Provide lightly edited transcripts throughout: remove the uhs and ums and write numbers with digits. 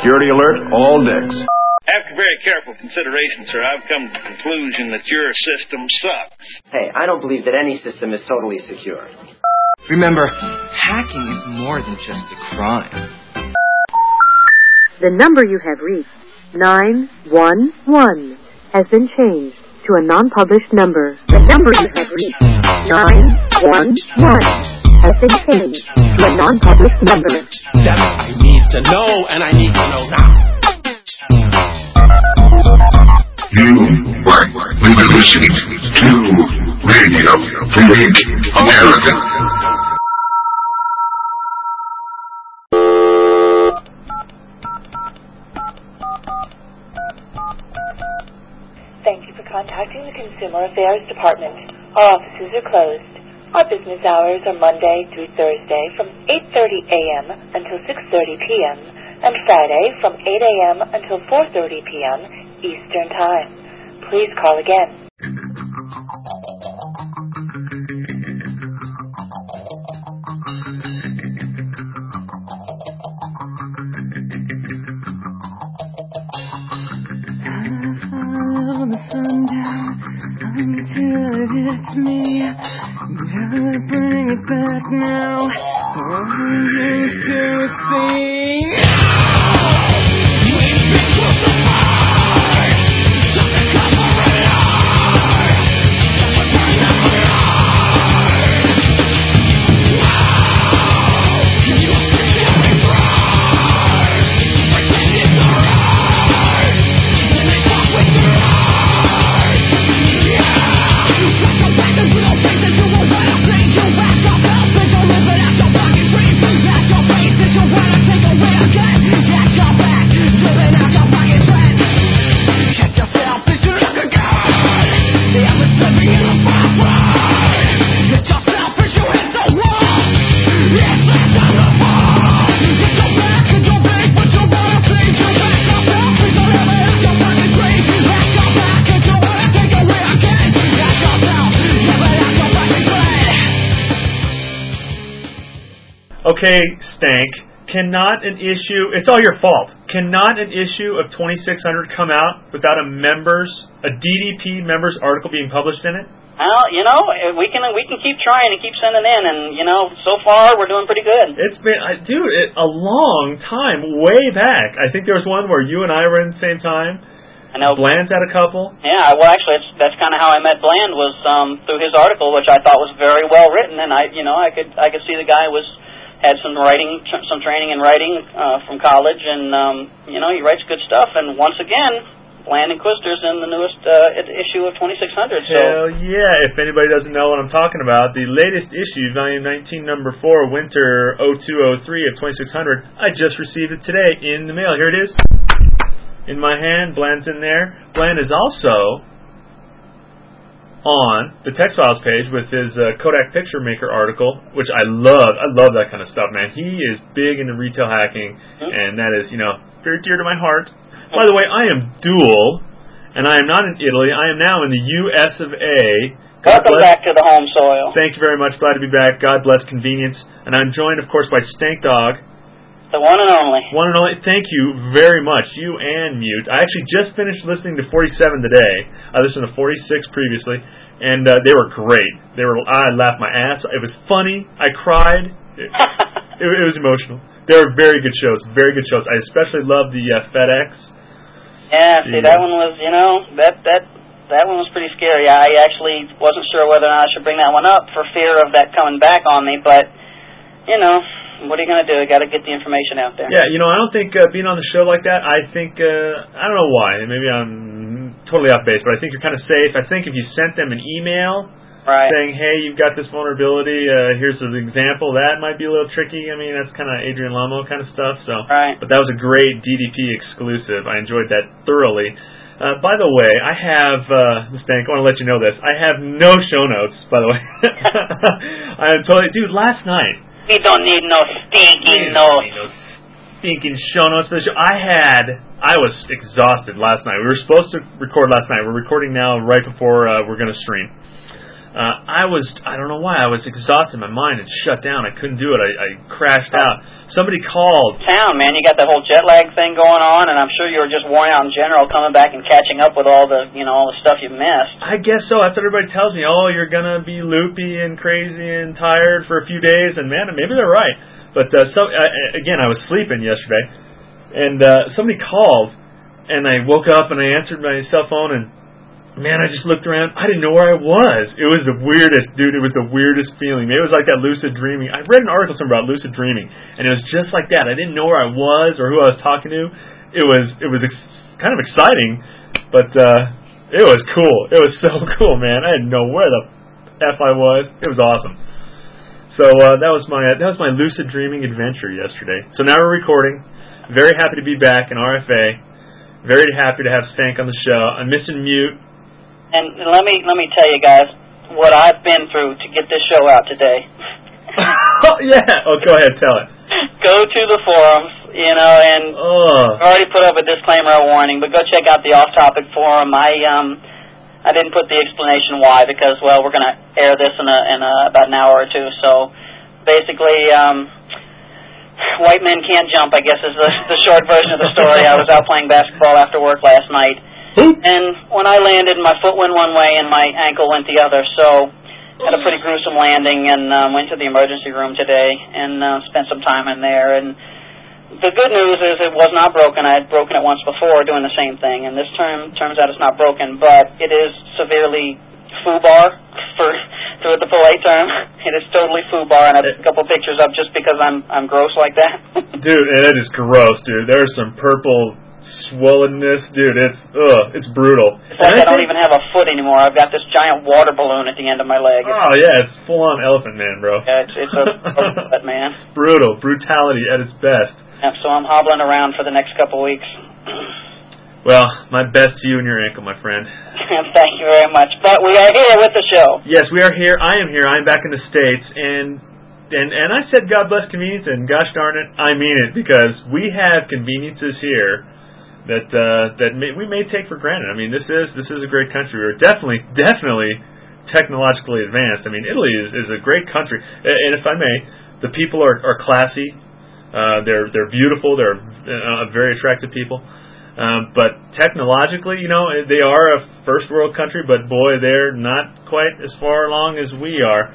Security alert, all decks. After very careful consideration, sir, I've come to the conclusion that your system sucks. Hey, I don't believe that any system is totally secure. Remember, hacking is more than just a crime. The number you have reached, 911, has been changed to a non-published number. The number you have reached, 911, has been changed to a non-published number. That I need to know, and I need to know now. You might be listening to Radio Free America. Thank you for contacting the Consumer Affairs Department. Our offices are closed. Our business hours are Monday through Thursday from 8:30 a.m. until 6:30 p.m. and Friday from 8 a.m. until 4:30 p.m. Eastern Time. Please call again. Follow the sun down until it hits me. Gotta bring it back now. All you to see. Okay, Stank, cannot an issue, it's all your fault, cannot an issue of 2600 come out without a DDP member's article being published in it? Well, you know, we can keep trying and keep sending in, and, you know, so far we're doing pretty good. It's been, a long time, way back. I think there was one where you and I were in the same time. I know. Bland's had a couple. Yeah, well, actually, that's kind of how I met Bland, was through his article, which I thought was very well written, and I could see the guy had some writing, some training in writing from college, and he writes good stuff. And once again, Bland Inquisitors in the newest issue of 2600. So. Hell yeah! If anybody doesn't know what I'm talking about, the latest issue, volume 19, number 4, winter 0203 of 2600. I just received it today in the mail. Here it is. In my hand, Bland's in there. Bland is also on the Text Files page with his Kodak Picture Maker article, which I love. I love that kind of stuff, man. He is big into retail hacking, and that is, very dear to my heart. By the way, I am dual, and I am not in Italy. I am now in the U.S. of A. Welcome back to the home soil. Thank you very much. Glad to be back. God bless convenience. And I'm joined, of course, by Stank Dog. The one and only. One and only. Thank you very much. You and Mute. I actually just finished listening to 47 today. I listened to 46 previously, and they were great. I laughed my ass. It was funny. I cried. It was emotional. They were very good shows. Very good shows. I especially loved the FedEx. Yeah, see, that one was, that one was pretty scary. I actually wasn't sure whether or not I should bring that one up for fear of that coming back on me, but, what are you going to do? You got to get the information out there. Yeah, I don't think being on the show like that, I think, I don't know why. Maybe I'm totally off base, but I think you're kind of safe. I think if you sent them an email saying, hey, you've got this vulnerability, here's an example, that might be a little tricky. I mean, that's kind of Adrian Lomo kind of stuff. So, But that was a great DDP exclusive. I enjoyed that thoroughly. By the way, I have, Stank, I want to let you know this. I have no show notes, by the way. I am totally, dude, last night, we don't need no stinking notes. No stinking show notes for the show. I was exhausted last night. We were supposed to record last night. We're recording now right before we're going to stream. I don't know why, I was exhausted. My mind had shut down. I couldn't do it. I crashed out. Somebody called. Town, man, you got that whole jet lag thing going on, and I'm sure you were just worn out in general, coming back and catching up with all the, all the stuff you missed. I guess so. That's what everybody tells me. Oh, you're gonna be loopy and crazy and tired for a few days, and man, maybe they're right. But again, I was sleeping yesterday, and somebody called, and I woke up and I answered my cell phone, and man, I just looked around. I didn't know where I was. It was the weirdest, dude. It was the weirdest feeling. Maybe it was like that lucid dreaming. I read an article somewhere about lucid dreaming, and it was just like that. I didn't know where I was or who I was talking to. It was kind of exciting, but it was cool. It was so cool, man. I didn't know where the F I was. It was awesome. So that was my lucid dreaming adventure yesterday. So now we're recording. Very happy to be back in RFA. Very happy to have Stank on the show. I'm missing Mute. And let me tell you guys what I've been through to get this show out today. Oh, yeah. Oh, go ahead, tell it. Go to the forums, and I've already put up a disclaimer or warning, but go check out the off-topic forum. I didn't put the explanation why because, well, we're going to air this in about an hour or two. So basically, white men can't jump, I guess, is the short version of the story. I was out playing basketball after work last night. And when I landed, my foot went one way and my ankle went the other. So had a pretty gruesome landing and went to the emergency room today and spent some time in there. And the good news is it was not broken. I had broken it once before doing the same thing. And this turns out it's not broken, but it is severely foobar, to the polite term. It is totally foobar, and I took a couple pictures up just because I'm gross like that. Dude, that is gross, dude. There's some purple swollenness, dude. It's brutal. It's like I don't even have a foot anymore. I've got this giant water balloon at the end of my leg. Oh yeah, it's full on Elephant Man, bro. Yeah, it's a man. Brutality at its best. Yeah, so I'm hobbling around for the next couple weeks. Well, my best to you and your ankle, my friend. Thank you very much. But we are here with the show. Yes, we are here. I am here. I'm back in the States, and I said God bless convenience, and gosh darn it, I mean it, because we have conveniences here that we may take for granted. I mean, this is a great country. We're definitely technologically advanced. I mean, Italy is a great country, and if I may, the people are classy. They're beautiful. They're very attractive people. But technologically, they are a first world country, but boy, they're not quite as far along as we are.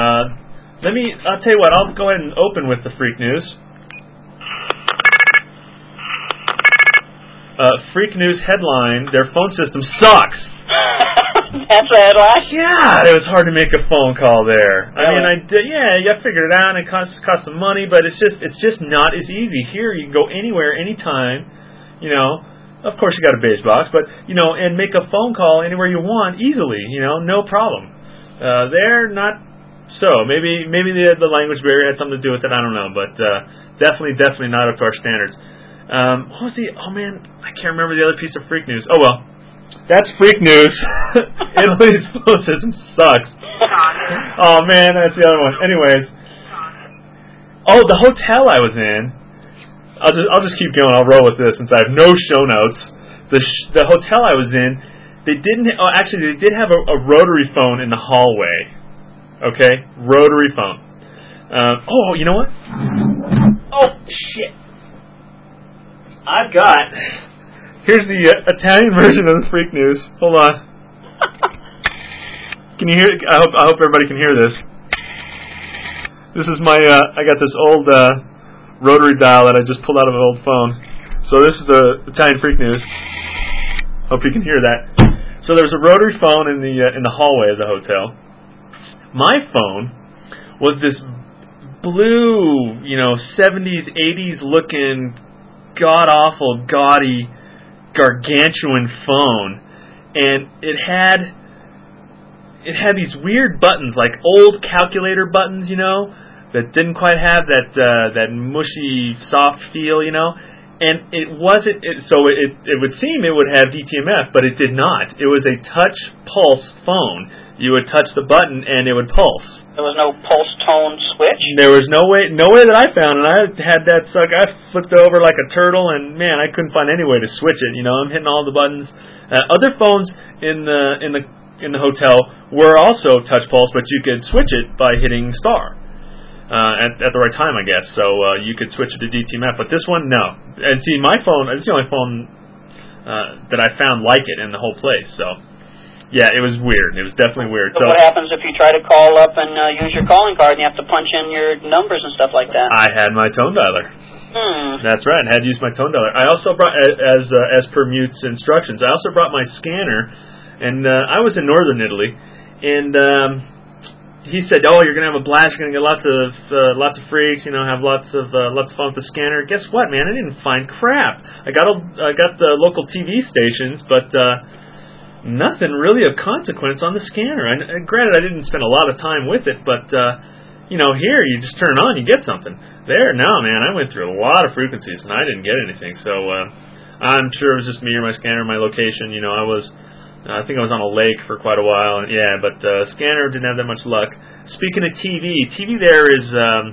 I'll tell you what. I'll go ahead and open with the freak news. Freak News headline, their phone system sucks. That's a headline? Yeah, it was hard to make a phone call there. Really? I mean, I figured it out, and it cost some money, but it's just not as easy. Here, you can go anywhere, anytime, Of course, you got a beige box, but, and make a phone call anywhere you want easily, no problem. They're not so. Maybe the language barrier had something to do with it, I don't know, but definitely not up to our standards. What was oh man, I can't remember the other piece of freak news. Oh well, that's freak news. Italy's phone system sucks. Oh man, that's the other one. Anyways, the hotel I was in. I'll just keep going. I'll roll with this since I have no show notes. The hotel I was in, they didn't. Actually, they did have a rotary phone in the hallway. Okay, rotary phone. You know what? Oh shit. Here's the Italian version of the freak news. Hold on. Can you hear it? I hope everybody can hear this. This is my, I got this old rotary dial that I just pulled out of an old phone. So this is the Italian freak news. Hope you can hear that. So there's a rotary phone in the hallway of the hotel. My phone was this blue, 70s, 80s looking god-awful, gaudy, gargantuan phone, and it had these weird buttons, like old calculator buttons, that didn't quite have that mushy, soft feel, and it wasn't. So it would seem it would have DTMF, but it did not. It was a touch pulse phone. You would touch the button and it would pulse. There was no pulse tone switch? There was no way that I found, and I had that sucker. I flipped over like a turtle, and man, I couldn't find any way to switch it. I'm hitting all the buttons. Other phones in the in the hotel were also touch pulse, but you could switch it by hitting star at the right time, I guess. So you could switch it to DTMF, but this one, no. And see, my phone, it's the only phone that I found like it in the whole place. So, yeah, it was weird. It was definitely weird. So what happens if you try to call up and use your calling card and you have to punch in your numbers and stuff like that? I had my tone dialer. That's right. I had to use my tone dialer. I also brought, as per Mute's instructions, I also brought my scanner, and I was in northern Italy, and he said, "Oh, you're gonna have a blast. You're gonna get lots of freaks. You know, have lots of fun with the scanner." Guess what, man? I didn't find crap. I got the local TV stations, but nothing really of consequence on the scanner. And granted, I didn't spend a lot of time with it, but you know, here you just turn it on, you get something. There, no, man, I went through a lot of frequencies and I didn't get anything. So I'm sure it was just me or my scanner, my location. You know, I think I was on a lake for quite a while. And, yeah, but scanner didn't have that much luck. Speaking of TV there is,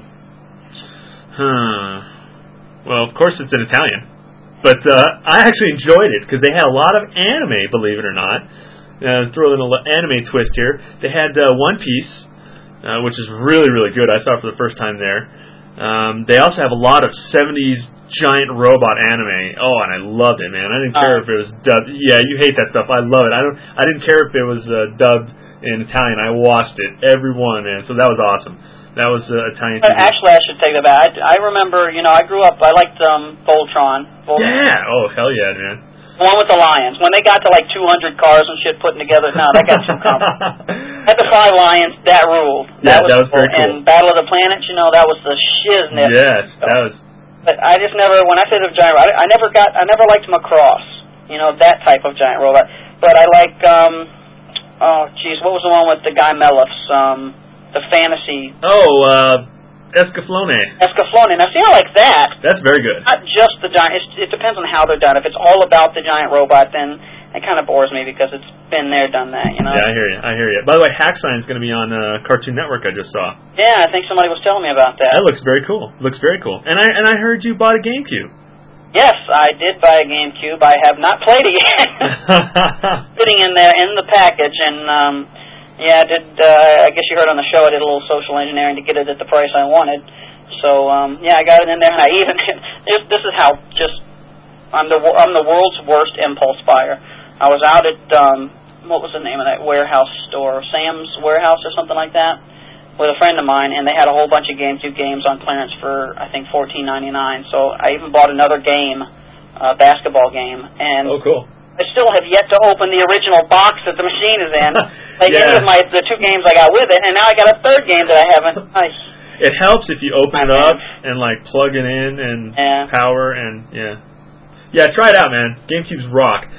well, of course it's in Italian. But I actually enjoyed it because they had a lot of anime, believe it or not. Throw in an anime twist here. They had One Piece, which is really, really good. I saw it for the first time there. They also have a lot of 70s giant robot anime. Oh, and I loved it, man. I didn't care if it was dubbed. Yeah, you hate that stuff. I love it. I didn't care if it was dubbed in Italian. I watched it, every one, man. So that was awesome. That was Italian TV. Actually, I should take that back. I remember, you know, I grew up, I liked Voltron. Yeah. Oh, hell yeah, man. The one with the lions. When they got to like 200 cars and shit putting together, no, that got too complicated. Had the 5 lions, that ruled. Yeah, that was very cool. And Battle of the Planets, you know, that was the shiznit. Yes, that was. But I just never, when I say the giant robot, I never liked Macross. You know, that type of giant robot. But I like, what was the one with the Guy Melliffs? The fantasy. Escaflowne. Now, see, I like that. That's very good. Not just the giant. It depends on how they're done. If it's all about the giant robot, then it kind of bores me because it's been there, done that, you know? Yeah, I hear you. By the way, Hacksign is going to be on Cartoon Network, I just saw. Yeah, I think somebody was telling me about that. That looks very cool. And I heard you bought a GameCube. Yes, I did buy a GameCube. I have not played it yet. Sitting in there in the package, and yeah, I guess you heard on the show I did a little social engineering to get it at the price I wanted. So, yeah, I got it in there, and I even, this is how I'm the world's worst impulse buyer. I was out at, what was the name of that warehouse store? Sam's Warehouse or something like that, with a friend of mine, and they had a whole bunch of GameCube games on clearance for, I think, $14.99. So I even bought another game, a basketball game. And oh, cool. I still have yet to open the original box that the machine is in. Like any of the 2 games I got with it, and now I got a 3rd game that I haven't. It helps if you open it up and like plug it in and power and yeah. Try it out, man. GameCubes rock.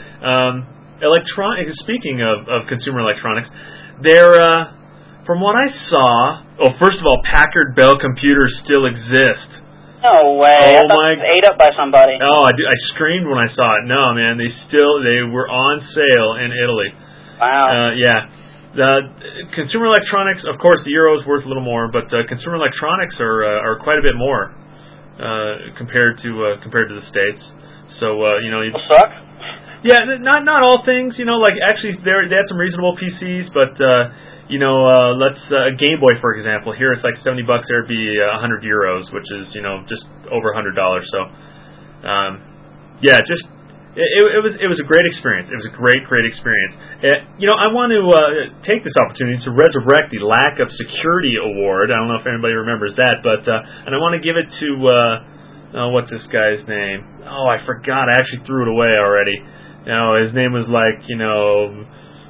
Speaking of consumer electronics, they're from what I saw. Oh, first of all, Packard Bell computers still exist. No way. I thought it was ate up by somebody. Oh, I screamed when I saw it. No, man, they were on sale in Italy. Wow. Yeah. The consumer electronics, of course, the euro is worth a little more, but consumer electronics are quite a bit more compared to the States. So you know, it'll suck. Yeah, not all things. You know, like actually they had some reasonable PCs, but you know, let's Game Boy, for example. Here it's like $70. There would be 100 euros, which is, you know, just over $100. So, yeah, just it was a great experience. It was a great experience. You know, I want to take this opportunity to resurrect the Lack of Security Award. I don't know if anybody remembers that, but and I want to give it to what's this guy's name? Oh, I forgot. I actually threw it away already. You know, his name was like, you know,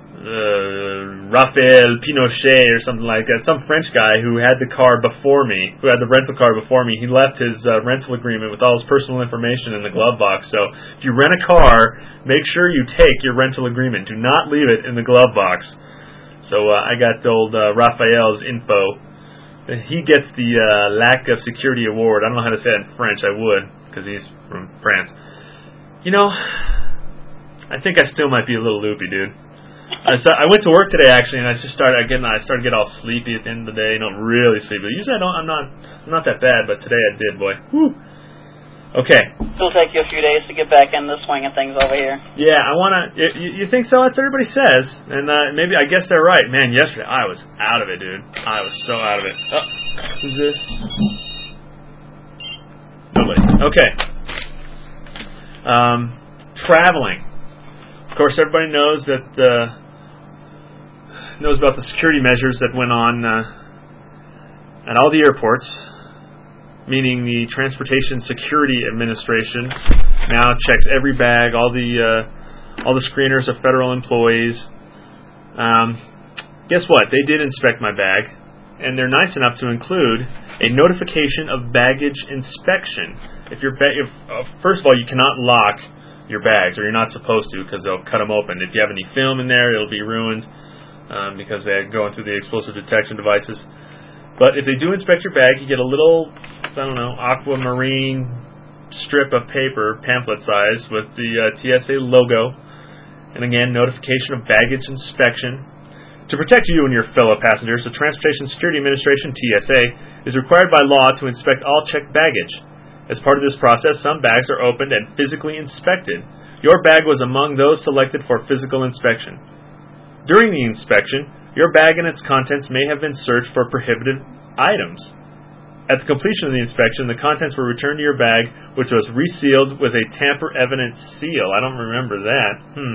Raphael Pinochet or something like that. Some French guy who had the car before me, who had the rental car before me. He left his rental agreement with all his personal information in the glove box. So if you rent a car, make sure you take your rental agreement. Do not leave it in the glove box. So I got old Raphael's info. He gets the Lack of Security Award. I don't know how to say it in French. I would, because he's from France. You know, I think I still might be a little loopy, dude. I went to work today actually, and I started to get all sleepy at the end of the day. Not really sleepy. Usually I'm not that bad, but today I did, boy. Whew. Okay. It'll take you a few days to get back in the swing of things over here. Yeah, I want to... You think so? That's what everybody says. And maybe, I guess they're right. Man, yesterday, I was out of it, dude. I was so out of it. Oh, who's this? Nobody. Okay. Traveling. Of course, everybody knows that... knows about the security measures that went on at all the airports, meaning the Transportation Security Administration now checks every bag, all the screeners of federal employees. Guess what? They did inspect my bag, and they're nice enough to include a notification of baggage inspection. If first of all, you cannot lock your bags, or you're not supposed to, because they'll cut them open. If you have any film in there, it'll be ruined. Because they're going through the explosive detection devices. But if they do inspect your bag, you get a little, aquamarine strip of paper, pamphlet size, with the TSA logo. And again, notification of baggage inspection. To protect you and your fellow passengers, the Transportation Security Administration, TSA, is required by law to inspect all checked baggage. As part of this process, some bags are opened and physically inspected. Your bag was among those selected for physical inspection. During the inspection, your bag and its contents may have been searched for prohibited items. At the completion of the inspection, the contents were returned to your bag, which was resealed with a tamper-evident seal. I don't remember that.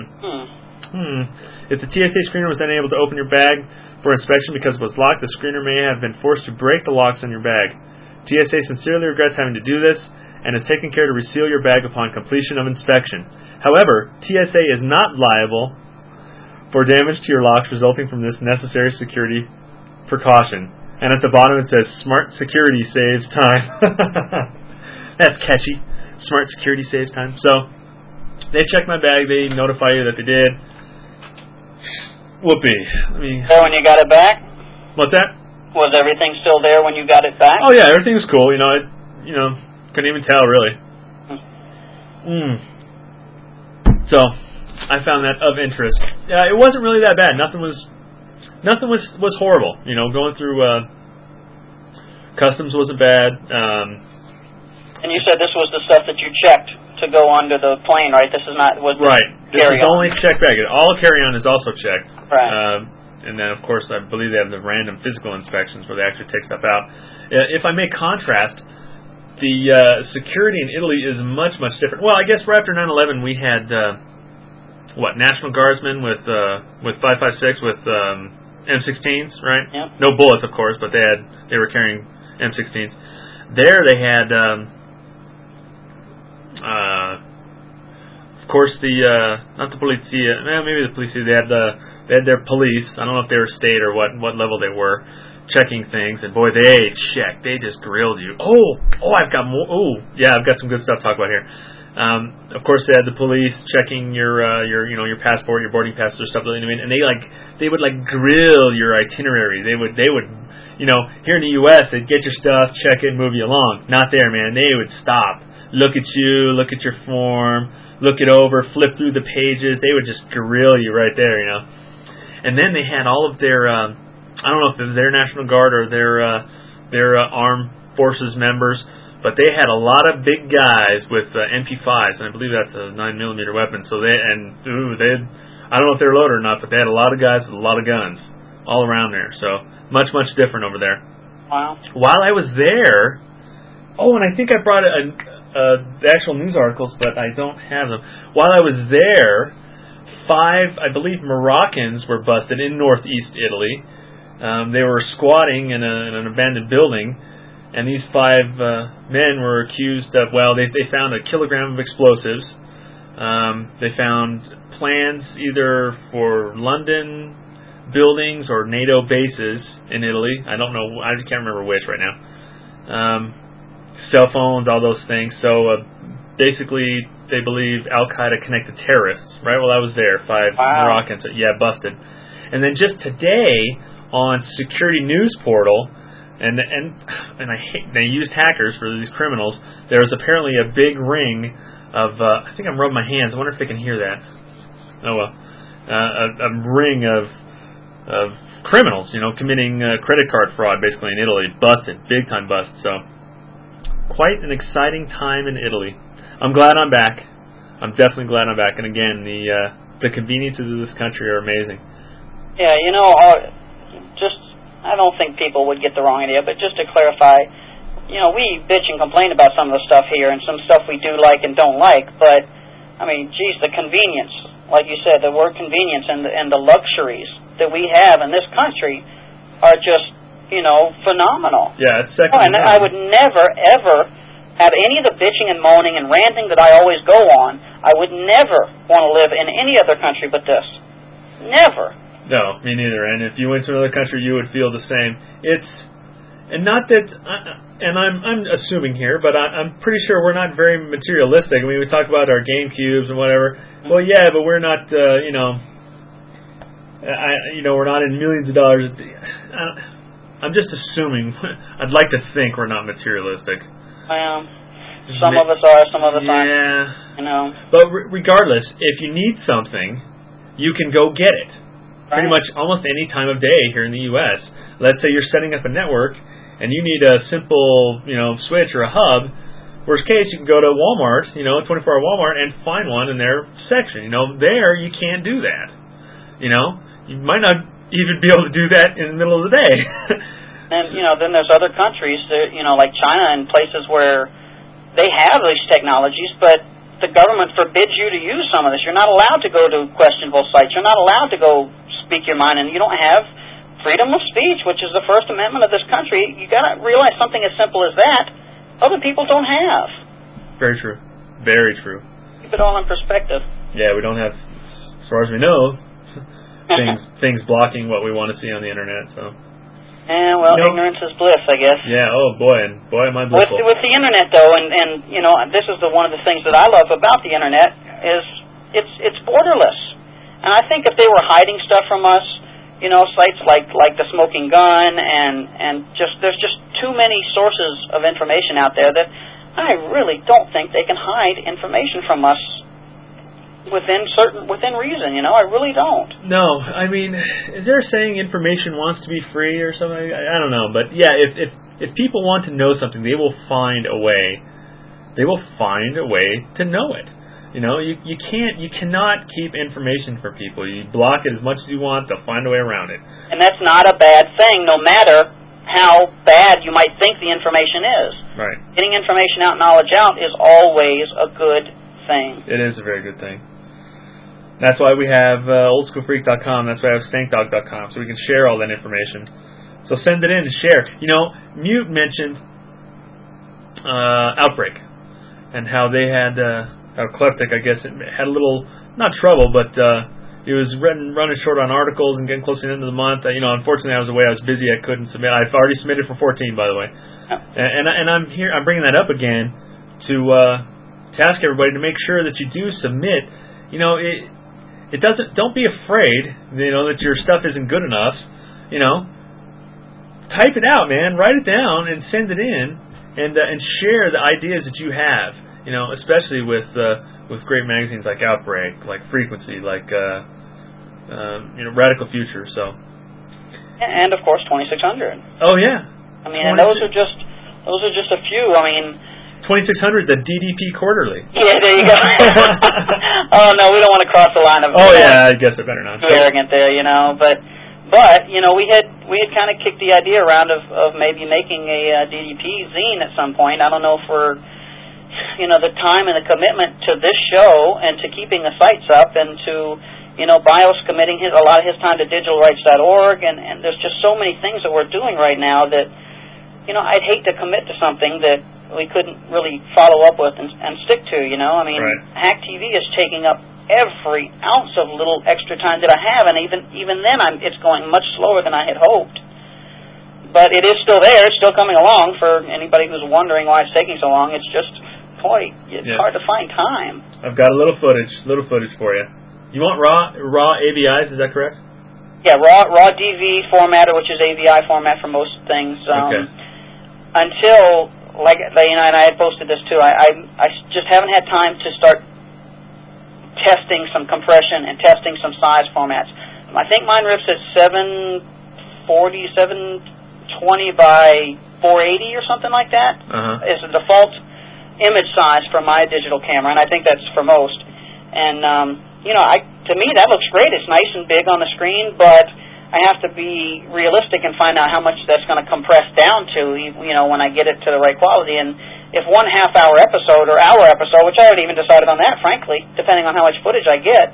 If the TSA screener was unable to open your bag for inspection because it was locked, the screener may have been forced to break the locks on your bag. TSA sincerely regrets having to do this and has taken care to reseal your bag upon completion of inspection. However, TSA is not liable for damage to your locks resulting from this necessary security precaution. And at the bottom it says, Smart Security saves time. That's catchy. Smart Security saves time. So, they check my bag, they notify you that they did. Whoopee. So when you got it back? What's that? Was everything still there when you got it back? Oh yeah, everything was cool. Couldn't even tell really. So, I found that of interest. It wasn't really that bad. Nothing was horrible. Going through customs wasn't bad. And you said this was the stuff that you checked to go onto the plane, right? This is not right. This is only checked baggage. All carry-on is also checked. Right. And then, of course, I believe they have the random physical inspections where they actually take stuff out. If I may contrast, the security in Italy is much, much different. Well, I guess right after 9/11 we had National Guardsmen with 5.56 with M16s, right? Yep. No bullets, of course, but they were carrying M16s. There they had, of course, not the polizia. Maybe the polizia. They had their police. I don't know if they were state or what level they were, checking things. And boy, they checked. They just grilled you. I've got more. Oh, yeah, I've got some good stuff to talk about here. Of course, they had the police checking your passport, your boarding pass, or stuff like that. And they would grill your itinerary. They would, here in the U.S., they'd get your stuff, check it, move you along. Not there, man. They would stop, look at you, look at your form, look it over, flip through the pages. They would just grill you right there, And then they had all of their, I don't know if it was their National Guard or their armed forces members. But they had a lot of big guys with MP5s, and I believe that's a 9mm weapon. So I don't know if they're loaded or not, but they had a lot of guys with a lot of guns all around there. So much, much different over there. Wow. While I was there, and I think I brought the actual news articles, but I don't have them. While I was there, 5, I believe, Moroccans were busted in northeast Italy. They were squatting in an abandoned building. And these 5 men were accused of, they found a kilogram of explosives. They found plans either for London buildings or NATO bases in Italy. I don't know. I just can't remember which right now. Cell phones, all those things. So basically, they believe Al-Qaeda connected terrorists. Right? Well, I was there. 5 Moroccans. Yeah, busted. And then just today on Security News Portal, and I hate, they used hackers for these criminals. There was apparently a big ring of I think I'm rubbing my hands. I wonder if they can hear that. Oh well, a ring of criminals, committing credit card fraud basically in Italy, busted, big time bust. So quite an exciting time in Italy. I'm glad I'm back. I'm definitely glad I'm back. And again, the conveniences of this country are amazing. Yeah, I don't think people would get the wrong idea, but just to clarify, we bitch and complain about some of the stuff here and some stuff we do like and don't like, but, I mean, geez, the convenience, like you said, the word convenience and the luxuries that we have in this country are just, phenomenal. Yeah, it's second. And I would never, ever have any of the bitching and moaning and ranting that I always go on. I would never want to live in any other country but this. Never. No, me neither. And if you went to another country, you would feel the same. And not that, and I'm assuming here, but I'm pretty sure we're not very materialistic. I mean, we talk about our game cubes and whatever. Well, yeah, but we're not, we're not in millions of dollars. I'm just assuming. I'd like to think we're not materialistic. Some of us are, some of us aren't. Yeah. But regardless, if you need something, you can go get it. Pretty much almost any time of day here in the U.S. Let's say you're setting up a network and you need a simple, switch or a hub. Worst case, you can go to Walmart, 24-hour Walmart, and find one in their section. There you can't do that. You might not even be able to do that in the middle of the day. And then there's other countries, that, like China and places where they have these technologies, but the government forbids you to use some of this. You're not allowed to go to questionable sites. You're not allowed to go speak your mind, and you don't have freedom of speech, which is the First Amendment of this country. You got to realize something as simple as that other people don't have. Very true. Very true. Keep it all in perspective. Yeah, we don't have, as far as we know, things blocking what we want to see on the internet. So. Yeah, well, ignorance is bliss, I guess. Yeah. Oh boy, am I blissful. With the internet, though, and this is one of the things that I love about the internet is it's borderless. And I think if they were hiding stuff from us, sites like the Smoking Gun and there's just too many sources of information out there that I really don't think they can hide information from us within reason. I really don't. No, I mean, is there a saying information wants to be free or something? I don't know, but yeah, if people want to know something, they will find a way. They will find a way to know it. You cannot keep information from people. You block it as much as you want, they'll find a way around it. And that's not a bad thing, no matter how bad you might think the information is. Right. Getting information out, knowledge out, is always a good thing. It is a very good thing. That's why we have oldschoolfreak.com. That's why we have stankdog.com, so we can share all that information. So send it in and share. Mute mentioned Outbreak and how they had... Eclectic, I guess, it had a little, not trouble, but it was running short on articles and getting close to the end of the month. Unfortunately, I was away. I was busy. I couldn't submit. I've already submitted for 14, by the way. And I'm here. I'm bringing that up again to ask everybody to make sure that you do submit. It doesn't. Don't be afraid. That your stuff isn't good enough. Type it out, man. Write it down and send it in, and share the ideas that you have. Especially with great magazines like Outbreak, like Frequency, like Radical Future. So, and of course 2600. Oh yeah. I mean, and those are just a few. I mean, 2600, the DDP Quarterly. Yeah, there you go. Oh no, we don't want to cross the line of. Oh yeah, I guess I better not. Too arrogant there, but we had kind of kicked the idea around of maybe making a DDP zine at some point. I don't know if we're the time and the commitment to this show and to keeping the sites up and to, Bios committing a lot of his time to digitalrights.org and there's just so many things that we're doing right now that, I'd hate to commit to something that we couldn't really follow up with and stick to, I mean, right. Hack TV is taking up every ounce of little extra time that I have, and even then it's going much slower than I had hoped. But it is still there. It's still coming along for anybody who's wondering why it's taking so long. It's just... it's hard to find time. I've got a little footage for you. You want raw AVIs? Is that correct? Yeah, raw DV formatter, which is AVI format for most things. Okay. Until and I had posted this too. I just haven't had time to start testing some compression and testing some size formats. I think mine rips at 740, 720 by 480 or something like that. Is the default image size for my digital camera, and I think that's for most. And to me that looks great. It's nice and big on the screen, but I have to be realistic and find out how much that's going to compress down to, when I get it to the right quality. And if 1 half-hour episode or hour episode, which I haven't even decided on that, frankly, depending on how much footage I get,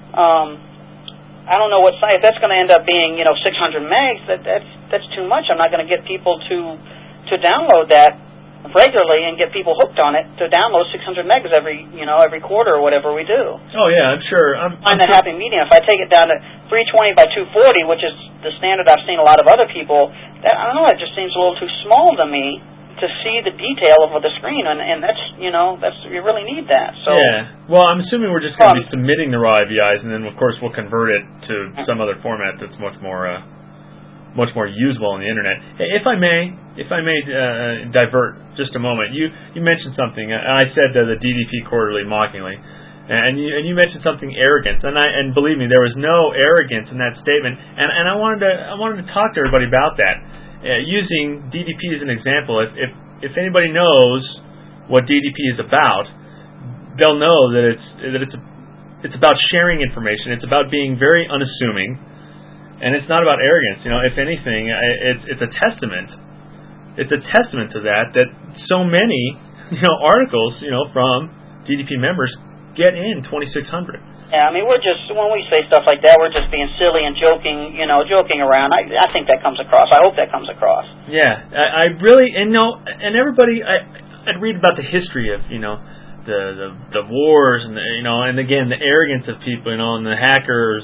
I don't know if that's going to end up being 600 megs. That's too much. I'm not going to get people to download that regularly and get people hooked on it to download 600 megs every quarter or whatever we do. Oh yeah, I'm sure. Find that happy medium. If I take it down to 320 by 240, which is the standard I've seen a lot of other people, I don't know, it just seems a little too small to me to see the detail of the screen, and that's you really need that. So yeah. Well, I'm assuming we're just going to be submitting the raw AVIs, and then of course we'll convert it to some other format that's much more usable on the internet. If I may divert just a moment. You mentioned something. I said the DDP Quarterly mockingly, and you mentioned something arrogance. And believe me, there was no arrogance in that statement. And I wanted to talk to everybody about that. Using DDP as an example, if anybody knows what DDP is about, they'll know that it's about sharing information. It's about being very unassuming, and it's not about arrogance. If anything, it's a testament. It's a testament to that so many articles from DDP members get in 2600. Yeah, I mean, when we say stuff like that, we're just being silly and joking around. I think that comes across. I hope that comes across. Yeah, I really, and everybody, I'd read about the history of, the wars and, and again, the arrogance of people, and the hackers,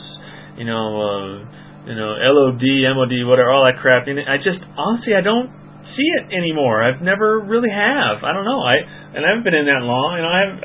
LOD, MOD, whatever, all that crap. And I honestly don't see it anymore. I've never really have. I don't know. I haven't been in that long,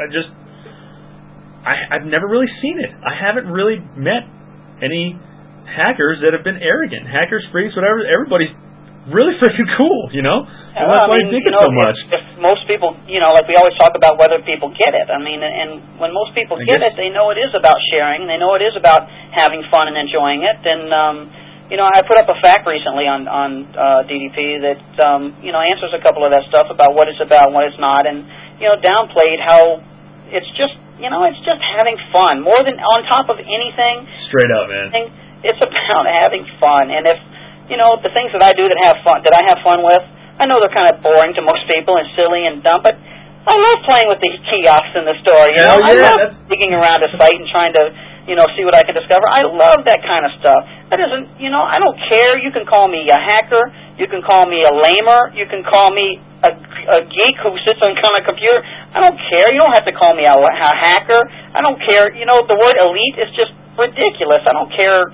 I've never really seen it. I haven't really met any hackers that have been arrogant. Hackers, freaks, whatever. Everybody's really freaking cool, Yeah, and that's why I dig it so much. If most people, like we always talk about whether people get it. I mean, and when most people get it, they know it is about sharing. They know it is about having fun and enjoying it. And, I put up a fact recently on DDP that, answers a couple of that stuff about what it's about and what it's not. And, downplayed how it's just, it's just having fun. More than on top of anything. Straight up, man. It's about having fun. And if, the things that I do that I have fun with, I know they're kind of boring to most people and silly and dumb, but I love playing with the kiosks in the store. I love digging around a site and trying to, see what I can discover. I love that kind of stuff. That isn't, I don't care. You can call me a hacker. You can call me a lamer. You can call me a geek who sits on a computer. I don't care. You don't have to call me a hacker. I don't care. The word elite is just ridiculous. I don't care.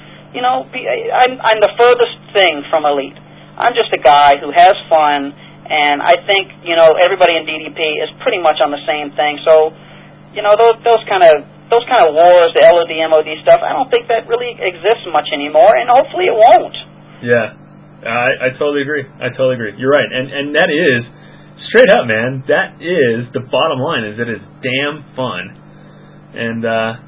I'm the furthest thing from elite. I'm just a guy who has fun, and I think, everybody in DDP is pretty much on the same thing. So, those kind of wars, the LOD, MOD stuff, I don't think that really exists much anymore, and hopefully it won't. Yeah. I totally agree. You're right. And that is, straight up, man, that is, the bottom line is it is damn fun. And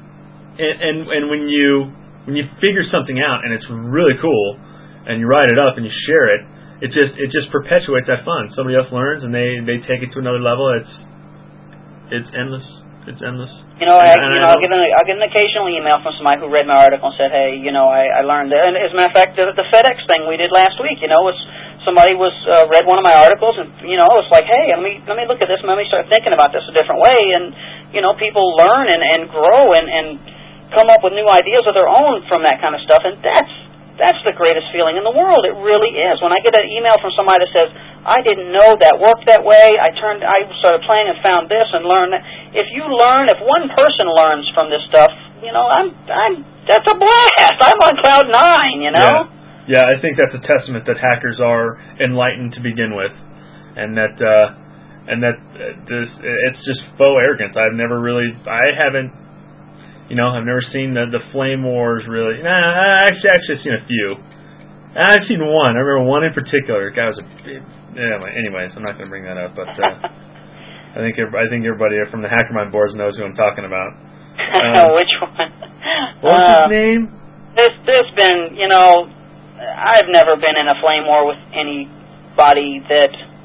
when you figure something out and it's really cool, and you write it up and you share it, it just perpetuates that fun. Somebody else learns and they take it to another level. It's endless. It's endless. I'll get an occasional email from somebody who read my article and said, hey, I learned that. And as a matter of fact, the FedEx thing we did last week, was somebody read one of my articles and, it was like, hey, let me look at this and let me start thinking about this a different way. And, people learn and grow and come up with new ideas of their own from that kind of stuff. And that's the greatest feeling in the world. It really is. When I get an email from somebody that says, I didn't know that worked that way, I started playing and found this and learned that. If one person learns from this stuff, that's a blast. I'm on cloud 9, Yeah, I think that's a testament that hackers are enlightened to begin with, and that it's just faux arrogance. I've never seen the flame wars really. Actually, I've seen a few. I've seen one. I remember one in particular. The guy was a big. Anyways, I'm not going to bring that up, but I think everybody from the HackerMind boards knows who I'm talking about. Which one? What's his name? There's been, I've never been in a flame war with anybody that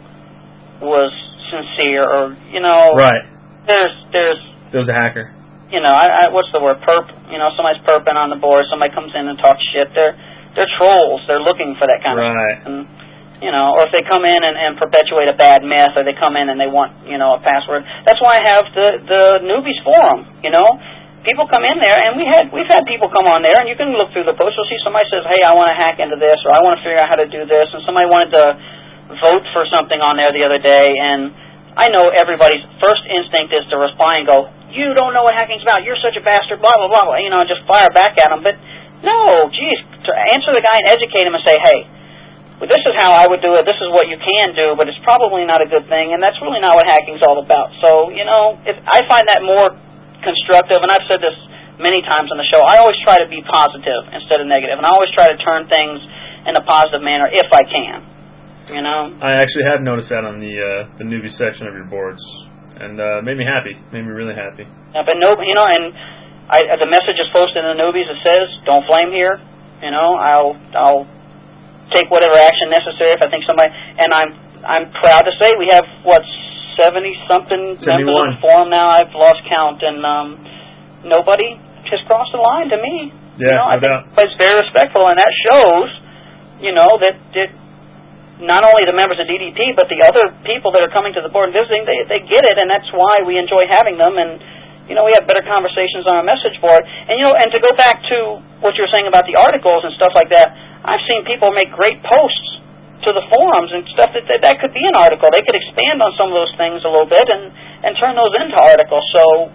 was sincere, or Right. There's a hacker. What's the word? Perp. Somebody's perping on the board. Somebody comes in and talks shit. They're trolls. They're looking for that kind of stuff. And, or if they come in and perpetuate a bad myth, or they come in and they want, a password. That's why I have the newbies forum. People come in there, and we've had people come on there, and you can look through the post. You'll see somebody says, "Hey, I want to hack into this," or "I want to figure out how to do this," and somebody wanted to vote for something on there the other day, and I know everybody's first instinct is to reply and go, "You don't know what hacking's about. You're such a bastard." Blah blah blah. Just fire back at them. But no, geez, to answer the guy and educate him and say, "Hey, well, this is how I would do it. This is what you can do, but it's probably not a good thing, and that's really not what hacking's all about." So I find that more constructive, and I've said this many times on the show. I always try to be positive instead of negative, and I always try to turn things in a positive manner if I can. I actually have noticed that on the newbie section of your boards, and made me happy. Made me really happy. Yeah, but and the message is posted in the newbies that says, "Don't flame here." I'll take whatever action necessary if I think somebody. And I'm proud to say we have 70-something members of the forum now. I've lost count, and nobody has crossed the line to me. Yeah, I think everybody's very respectful, and that shows, that not only the members of DDP, but the other people that are coming to the board and visiting, they get it, and that's why we enjoy having them. And we have better conversations on our message board. And and to go back to what you were saying about the articles and stuff like that, I've seen people make great posts to the forums and stuff that could be an article. They could expand on some of those things a little bit and turn those into articles. So,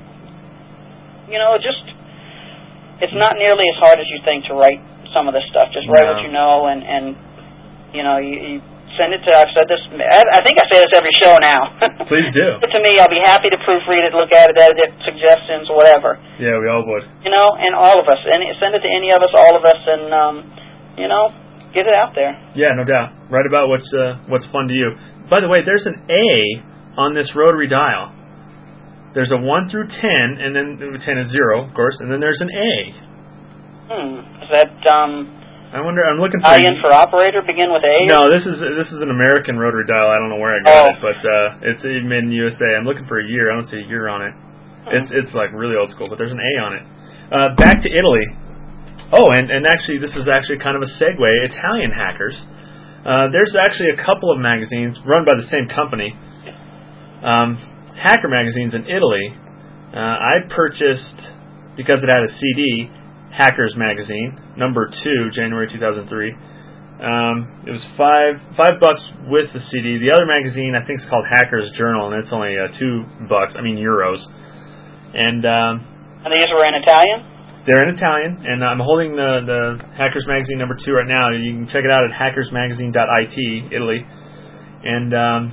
it's not nearly as hard as you think to write some of this stuff. Just write what you know and you send it to. I've said this. I think I say this every show now. Please do. Send it to me. I'll be happy to proofread it, look at it, edit it, suggestions, whatever. Yeah, we all would. And all of us. And send it to any of us, all of us, and get it out there. Yeah, no doubt. Write about what's fun to you. By the way, there's an A on this rotary dial. There's a 1 through 10, and then 10 is 0, of course, and then there's an A. Is that I wonder. I'm looking for. I-in for operator begin with A? No, this is an American rotary dial. I don't know where I got it, but it's made in USA. I'm looking for a year. I don't see a year on it. It's like really old school, but there's an A on it. Back to Italy. Oh, and actually, this is actually kind of a segue. Italian hackers. There's actually a couple of magazines run by the same company. Hacker magazines in Italy. I purchased, because it had a CD, Hackers Magazine, number 2, January 2003. It was $5 with the CD. The other magazine, I think, is called Hackers Journal, and it's only €2. I mean euros. And these were in Italian? They're in Italian, and I'm holding the Hackers Magazine number 2 right now. You can check it out at hackersmagazine.it, Italy. And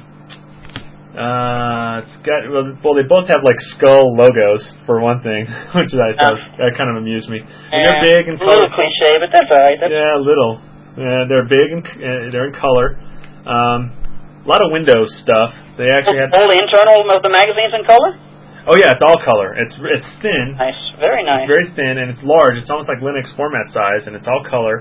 it's got they both have like skull logos for one thing, which I thought that kind of amused me. And they're big and colorful. A little cliche, but that's all right. Yeah, a little. Yeah, they're big and they're in color. A lot of Windows stuff. They actually had all the internal of the magazines in color. Oh yeah, it's all color. It's thin. Nice, very nice. It's very thin and it's large. It's almost like Linux format size, and it's all color.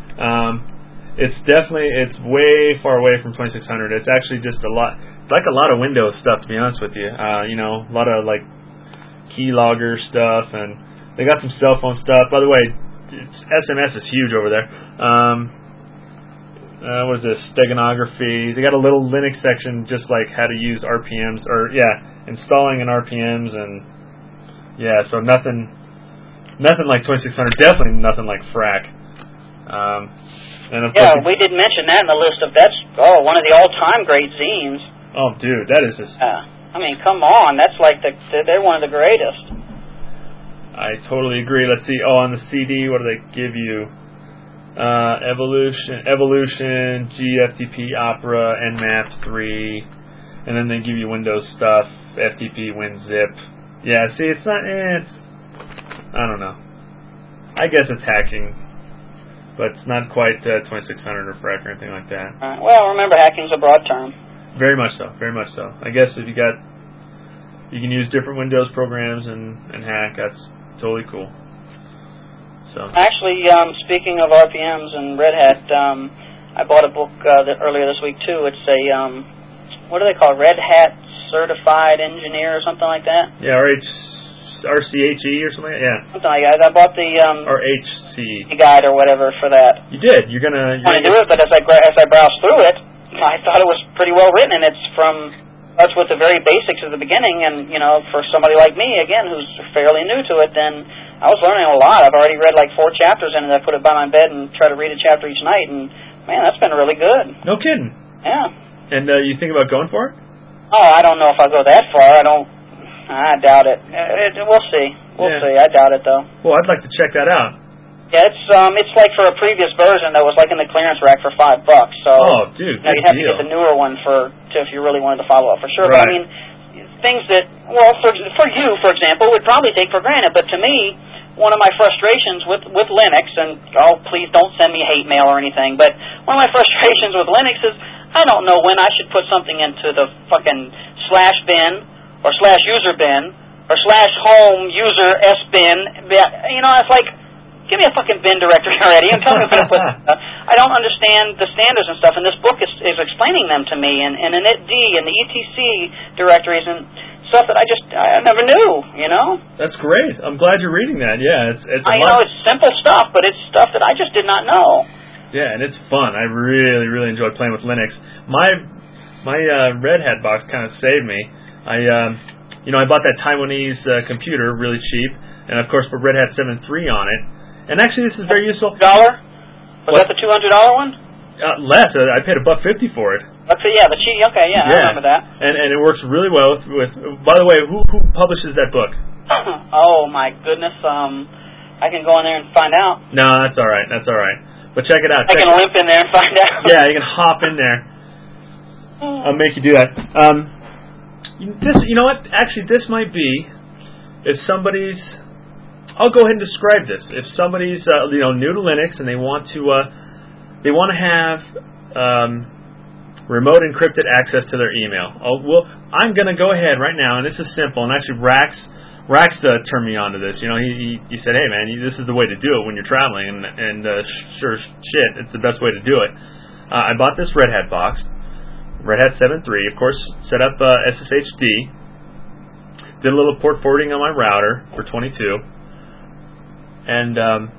It's way far away from 2600. It's actually just a lot. It's like a lot of Windows stuff, to be honest with you. A lot of like keylogger stuff, and they got some cell phone stuff. By the way, SMS is huge over there. What is this? Steganography. They got a little Linux section, just like how to use RPMs, installing in RPMs, and so nothing like 2600. Definitely nothing like FRAC. And of course, we did mention that in the list of one of the all-time great zines. Oh, dude, that is just. I mean, come on, that's like they're one of the greatest. I totally agree. Let's see. Oh, on the CD, what do they give you? Evolution, GFTP, Opera, Nmap 3, and then they give you Windows stuff, FTP, WinZip. Yeah, see, it's not. I don't know. I guess it's hacking, but it's not quite 2600 or FRAC or anything like that. Well, remember, hacking's a broad term. Very much so. Very much so. I guess if you can use different Windows programs and hack. That's totally cool. So actually, speaking of RPMs and Red Hat, I bought a book earlier this week too. It's a what do they call it? Red Hat Certified Engineer or something like that? Yeah, RCHE or something like that? Yeah. Something like that. I bought the... or HCE. guide or whatever for that. You did. You're going to... I want to do it, but as I browsed through it, I thought it was pretty well written, and it's starts with the very basics at the beginning, and, you know, for somebody like me, again, who's fairly new to it, then I was learning a lot. I've already read like 4 chapters in it. I put it by my bed and try to read a chapter each night, and, man, that's been really good. No kidding. Yeah. And you think about going for it? Oh, I don't know if I'll go that far. I doubt it. We'll see. We'll see. I doubt it, though. Well, I'd like to check that out. Yeah, it's like for a previous version that was like in the clearance rack for $5. So, dude, you have to get the newer one if you really wanted to follow up for sure. Right. But I mean, things that for you, for example, would probably take for granted. But to me, one of my frustrations with Linux, and please don't send me hate mail or anything. But one of my frustrations with Linux is I don't know when I should put something into the fucking /bin or /user bin or /home user sbin. You know, it's like, give me a fucking bin directory already and tell me where to put stuff. I don't understand the standards and stuff, and this book is explaining them to me, and initd and the etc directories and stuff that I never knew, you know? That's great. I'm glad you're reading that. Yeah, it's it's simple stuff, but it's stuff that I just did not know. Yeah, and it's fun. I really, really enjoy playing with Linux. My Red Hat box kind of saved me. I bought that Taiwanese computer really cheap, and of course put Red Hat 7.3 on it. And actually, this is very useful. $1? Was that the $200 one? Less. I paid $150 for it. The cheap. Okay, yeah, I remember that. And it works really well with. By the way, who publishes that book? Oh my goodness. I can go in there and find out. No, that's all right. That's all right. But check it out. I can limp in there and find out. Yeah, you can hop in there. I'll make you do that. You know what? Actually, this might be if somebody's. I'll go ahead and describe this. If somebody's new to Linux and they want to have remote encrypted access to their email. I'm going to go ahead right now, and this is simple. And actually, Rax turned me on to this. You know, he said, "Hey man, this is the way to do it when you're traveling." And sure shit, it's the best way to do it. I bought this Red Hat box, Red Hat 7.3. Of course, set up SSHD. Did a little port forwarding on my router for 22. And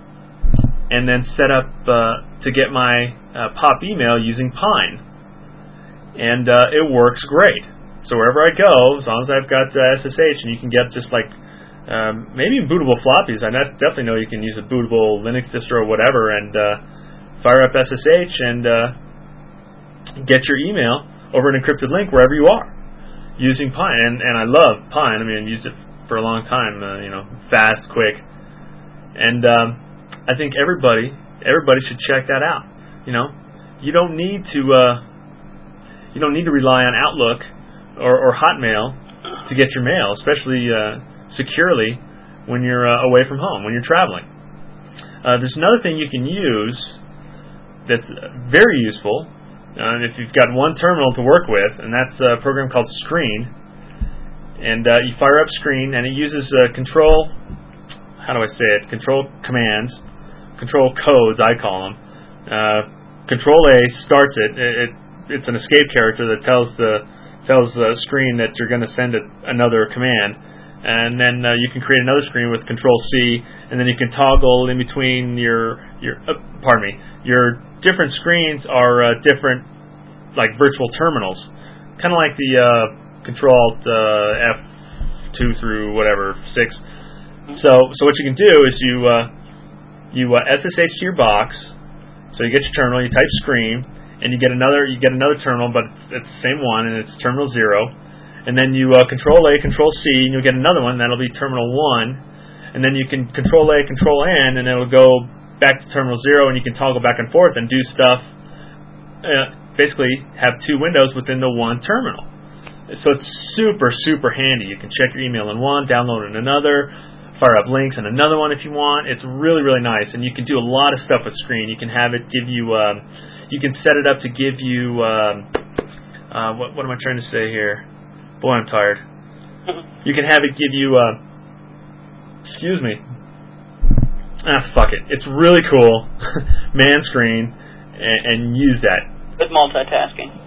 then set up to get my POP email using Pine, and it works great. So wherever I go, as long as I've got SSH, and you can get just like maybe bootable floppies. I definitely know you can use a bootable Linux distro or whatever, and fire up SSH and get your email over an encrypted link wherever you are using Pine. And I love Pine. I mean, I've used it for a long time. Fast, quick. And I think everybody should check that out. You don't need to rely on Outlook or Hotmail to get your mail, especially securely when you're away from home, when you're traveling. There's another thing you can use that's very useful if you've got one terminal to work with, and that's a program called Screen. And you fire up Screen, and it uses control. How do I say it? Control commands, control codes, I call them. Control A starts it. It's an escape character that tells the screen that you're going to send it another command, and then you can create another screen with Control C, and then you can toggle in between your different screens are different, like virtual terminals, kind of like the Control F2 through whatever 6. So what you can do is you SSH to your box. So you get your terminal, you type Screen, and you get another terminal, but it's the same one, and it's terminal 0. And then you Control A, Control C, and you'll get another one that'll be terminal 1. And then you can Control A, Control N, and it'll go back to terminal 0, and you can toggle back and forth and do stuff. Basically, have 2 windows within the one terminal. So it's super, super handy. You can check your email in one, download it in another. Fire up links and another one if you want. It's really, really nice, and you can do a lot of stuff with Screen. You can have it give you, you can set it up to give you, what am I trying to say here? Boy, I'm tired. You can have it give you, excuse me. Fuck it. It's really cool. Man Screen, and use that. Good multitasking.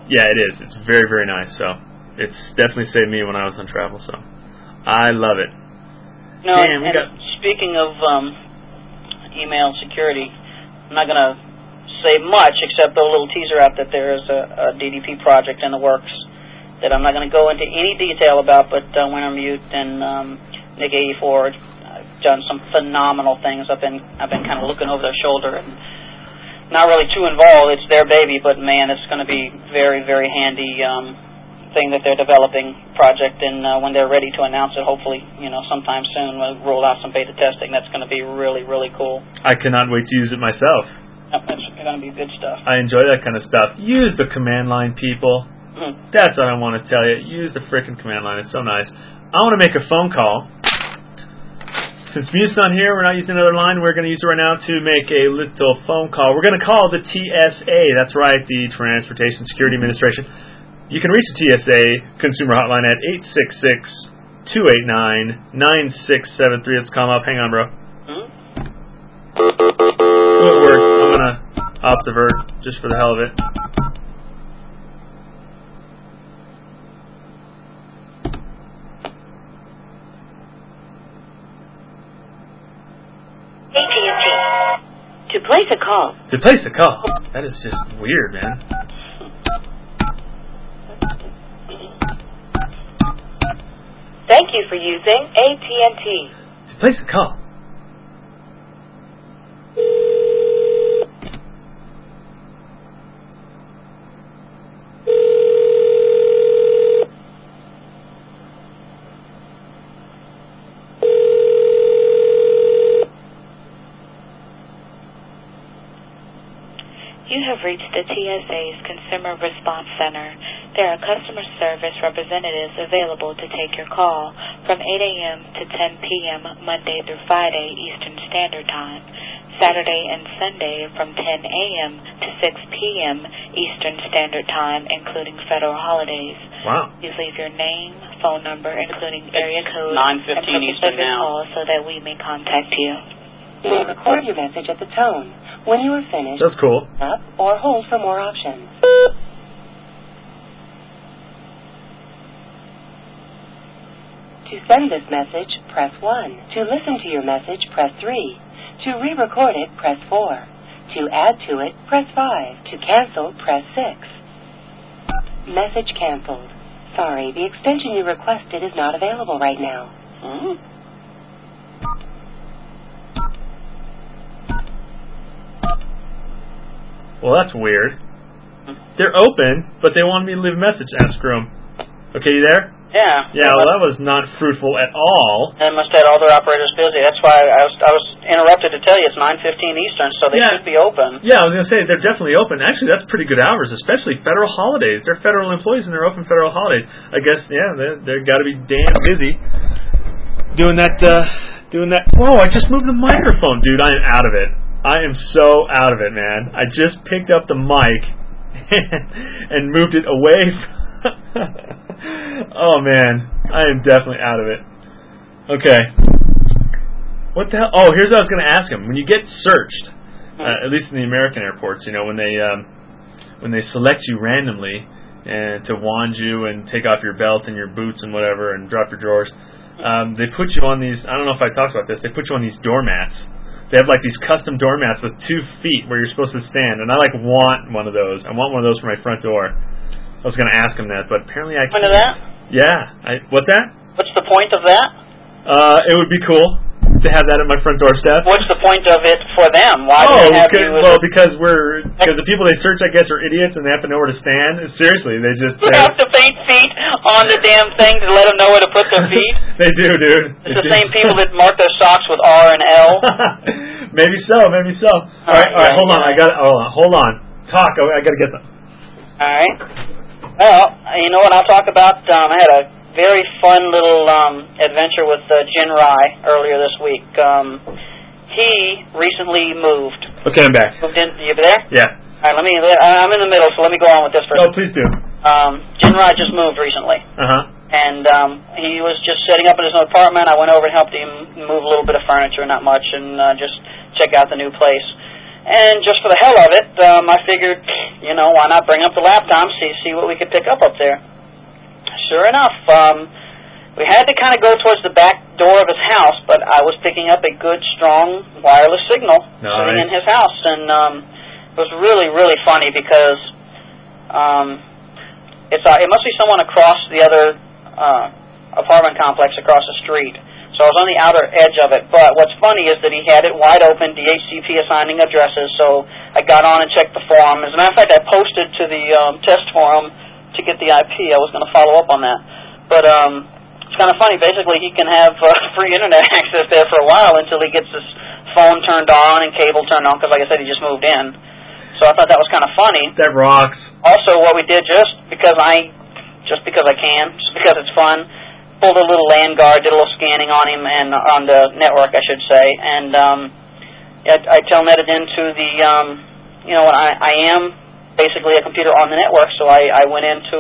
Yeah, it is. It's very, very nice. So it's definitely saved me when I was on travel. So I love it. No, speaking of email security, I'm not going to say much except throw a little teaser out that there is a DDP project in the works that I'm not going to go into any detail about, but Wintermute and Nick 84 have done some phenomenal things. I've been kind of looking over their shoulder and not really too involved. It's their baby, but man, it's going to be very, very handy thing that they're developing project, and when they're ready to announce it, hopefully, sometime soon, we'll roll out some beta testing. That's going to be really, really cool. I cannot wait to use it myself. Yep, it's going to be good stuff. I enjoy that kind of stuff. Use the command line, people. Mm-hmm. That's what I want to tell you. Use the frickin' command line. It's so nice. I want to make a phone call. Since Mute's not here, we're not using another line. We're going to use it right now to make a little phone call. We're going to call the TSA. That's right, the Transportation Security Administration. You can reach the TSA consumer hotline at 866-289-9673. Let's call them up. Hang on, bro. Oh, it works. I'm going to opt the vert just for the hell of it. AT&T. To place a call. To place a call. That is just weird, man. Thank you for using AT&T. To place a call. You have reached the TSA's Consumer Response Center. There are customer service representatives available to take your call from 8 a.m. to 10 p.m. Monday through Friday Eastern Standard Time, Saturday and Sunday from 10 a.m. to 6 p.m. Eastern Standard Time, including federal holidays. Wow. Please leave your name, phone number, including area code, 9:15 and Eastern now, call so that we may contact you. You may record your message at the tone. When you are finished, that's cool. Up or hold for more options. To send this message, press 1. To listen to your message, press 3. To re-record it, press 4. To add to it, press 5. To cancel, press 6. Message canceled. Sorry, the extension you requested is not available right now. Well, that's weird. They're open, but they wanted me to leave a message. Screw them. Okay, you there? Yeah. Yeah, well, that was not fruitful at all. They must have had all their operators busy. That's why I was interrupted to tell you it's 9:15 Eastern, so they should be open. Yeah, I was going to say, they're definitely open. Actually, that's pretty good hours, especially federal holidays. They're federal employees, and they're open federal holidays. I guess, yeah, they've got to be damn busy doing that. Whoa, I just moved the microphone, dude. I am out of it. I am so out of it, man. I just picked up the mic and moved it away oh, man. I am definitely out of it. Okay. What the hell? Oh, here's what I was going to ask him. When you get searched, at least in the American airports, when they select you randomly and to wand you and take off your belt and your boots and whatever and drop your drawers, they put you on these, I don't know if I talked about this, they put you on these doormats. They have like these custom doormats with 2 feet where you're supposed to stand, and I want one of those. I want one of those for my front door. I was going to ask him that, but apparently I can't. Point of that? Yeah. What's that? What's the point of that? It would be cool to have that at my front doorstep. What's the point of it for them? Why do they have you? Because the people they search, I guess, are idiots and they have to know where to stand. Seriously, they just have to paint feet on the damn thing to let them know where to put their feet. They do, dude. It's the same people that mark their socks with R and L. Maybe so. All right. Hold on. Hold on. Talk. I got to get them. All right. Well, you know what I'll talk about? I had a very fun little adventure with Jin Rai earlier this week. He recently moved. Okay, I'm back. Moved in. You there? Yeah. All right. I'm in the middle, so let me go on with this first. Oh, please do. Jin Rai just moved recently. And he was just setting up in his own apartment. I went over and helped him move a little bit of furniture, not much, and just check out the new place. And just for the hell of it, I figured, why not bring up the laptop, see what we could pick up there. Sure enough, we had to kind of go towards the back door of his house, but I was picking up a good, strong wireless signal sitting in his house. And it was really, really funny because it must be someone across the other apartment complex across the street. So I was on the outer edge of it. But what's funny is that he had it wide open, DHCP assigning addresses, so I got on and checked the forum. As a matter of fact, I posted to the test forum to get the IP. I was going to follow up on that. But it's kind of funny. Basically, he can have free Internet access there for a while until he gets his phone turned on and cable turned on, because like I said, he just moved in. So I thought that was kind of funny. That rocks. Also, what we did, just because I can, just because it's fun, pulled a little LAN guard, did a little scanning on him, and on the network, I should say, and I telnetted into the, I am basically a computer on the network, so I went into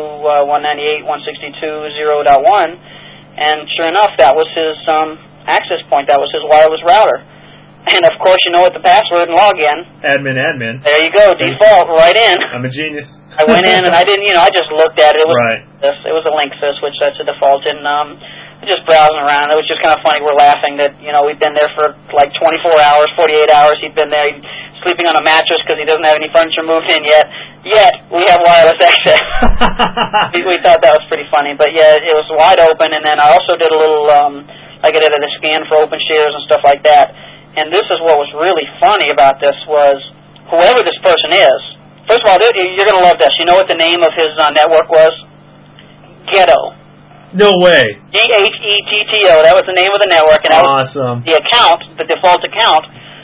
198.162.0.1, and sure enough, that was his access point. That was his wireless router. And, of course, you know what the password and login. Admin. There you go, default, right in. I'm a genius. I went in, and I didn't, I just looked at it. It was a Linksys, which that's a default, and just browsing around. It was just kind of funny. We're laughing that, we've been there for like 24 hours, 48 hours. He'd been there sleeping on a mattress because he doesn't have any furniture moved in yet. Yet, we have wireless access. we thought that was pretty funny. But, yeah, it was wide open, and then I also did a little, I did a scan for open shares and stuff like that. And this is what was really funny about this was whoever this person is. First of all, you're going to love this. You know what the name of his network was? Ghetto. No way. GHETTO. That was the name of the network. And that was the account, the default account.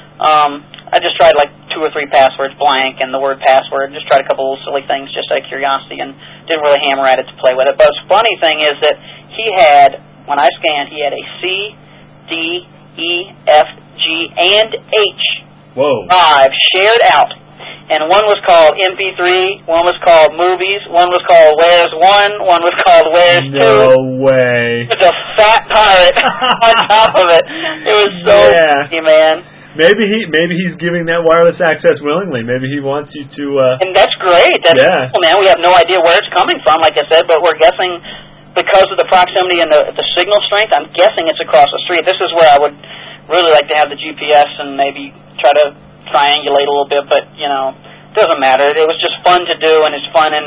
I just tried like 2 or 3 passwords blank and the word password. Just tried a couple of silly things just out of curiosity and didn't really hammer at it to play with it. But the funny thing is that he had, when I scanned, he had a C, D, E, F, G, and H. Whoa. 5 shared out. And one was called MP3, one was called Movies, one was called Where's 1, one was called Where's 2. No way. With a fat pirate on top of it. It was so funny, man. Maybe he's giving that wireless access willingly. Maybe he wants you to... And that's great. That's cool, man. We have no idea where it's coming from, like I said, but we're guessing because of the proximity and the signal strength, I'm guessing it's across the street. This is where I would really like to have the GPS and maybe try to triangulate a little bit, but it doesn't matter. It was just fun to do, and it's fun,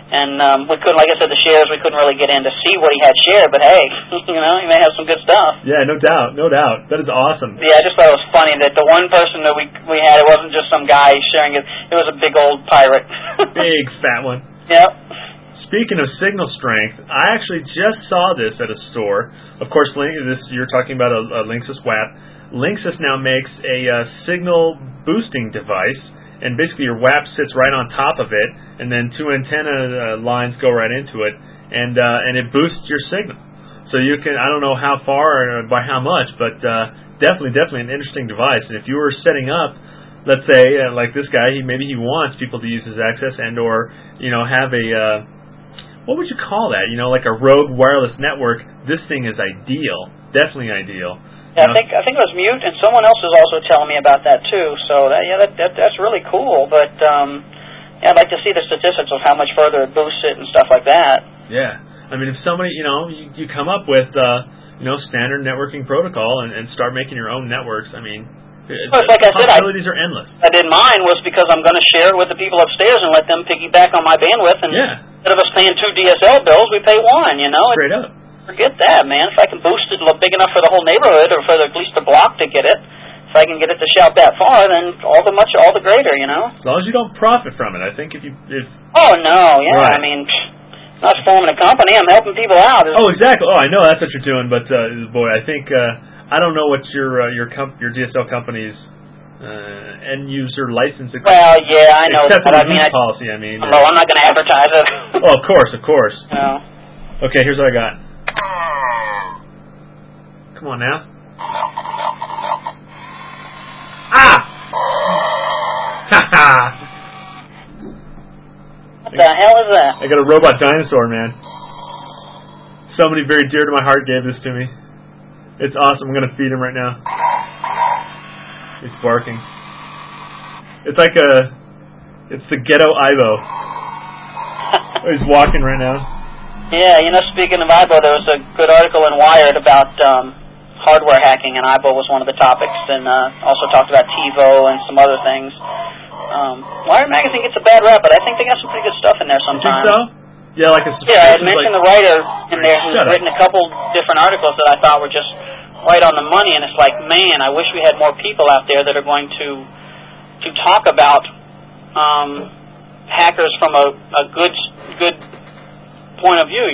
and we couldn't, like I said, the shares we couldn't really get in to see what he had shared, but hey, he may have some good stuff. Yeah, no doubt. That is awesome. Yeah, I just thought it was funny that the one person that we had, it wasn't just some guy sharing it. It was a big old pirate. Big fat one. Yep. Speaking of signal strength, I actually just saw this at a store. Of course, you're talking about a Linksys WAP. Linksys now makes a signal boosting device, and basically your WAP sits right on top of it, and then 2 antenna lines go right into it, and it boosts your signal. So you can, I don't know how far or by how much, but definitely an interesting device. And if you were setting up, let's say like this guy, maybe he wants people to use his access and or have a what would you call that? Like a rogue wireless network. This thing is ideal, definitely ideal. Yeah, I think it was Mute, and someone else was also telling me about that too. So that's really cool. But I'd like to see the statistics of how much further it boosts it and stuff like that. Yeah, I mean, if somebody you come up with standard networking protocol and start making your own networks, I mean, like I said, possibilities are endless. I did mine was because I'm going to share it with the people upstairs and let them piggyback on my bandwidth. And instead of us paying 2 DSL bills, we pay 1. Straight up. Forget that, man. If I can boost it big enough for the whole neighborhood, or for at least the block to get it, if I can get it to shout that far, then all the greater, As long as you don't profit from it, I think if Oh no, yeah. Right. I mean, I'm not forming a company. I'm helping people out. Oh, exactly. Oh, I know that's what you're doing, but boy, I think I don't know what your DSL company's end user license. Well, yeah, I know. Except for the use policy. I mean. No, I'm not going to advertise it. Oh, of course. No. Okay, here's what I got. Come on now. What the hell is that? I got a robot dinosaur, man. Somebody very dear to my heart gave this to me. It's awesome. I'm going to feed him right now. He's barking. It's like it's the ghetto Ivo. He's walking right now. Yeah, speaking of Ivo, there was a good article in Wired about hardware hacking, and Ivo was one of the topics, and also talked about TiVo and some other things. Wired magazine gets a bad rap, but I think they got some pretty good stuff in there sometimes. You think so? Yeah, like a subscription. Yeah, I had mentioned the writer in there who's written a couple different articles that I thought were just right on the money, and it's like, man, I wish we had more people out there that are going to talk about hackers from a good point of view,